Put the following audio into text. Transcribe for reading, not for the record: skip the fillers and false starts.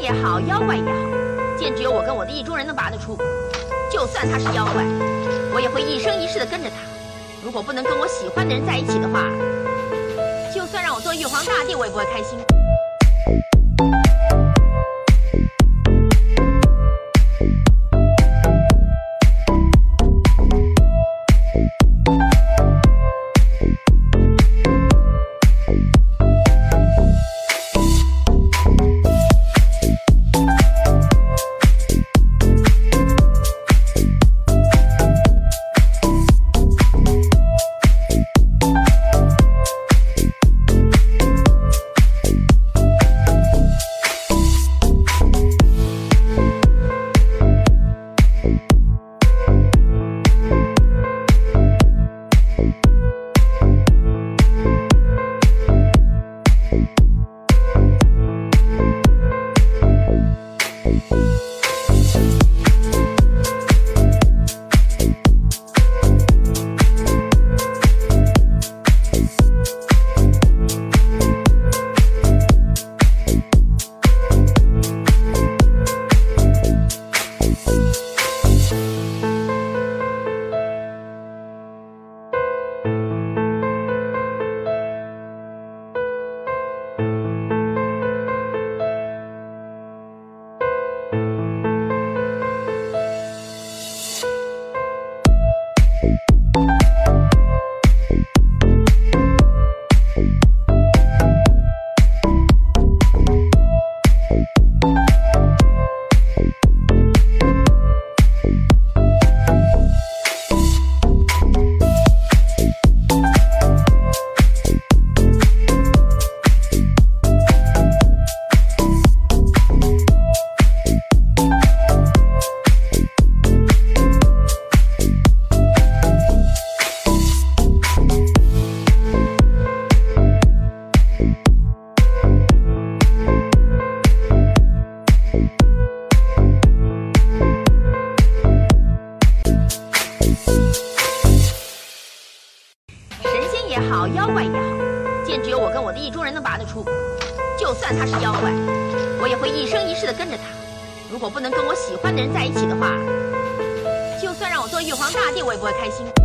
也好，妖怪也好，见只有我跟我的意中人能拔得出。就算他是妖怪，我也会一生一世的跟着他。如果不能跟我喜欢的人在一起的话，就算让我做玉皇大帝，我也不会开心。也好，妖怪也好，见只有我跟我的意中人能拔得出。就算他是妖怪，我也会一生一世的跟着他。如果不能跟我喜欢的人在一起的话，就算让我做玉皇大帝，我也不会开心。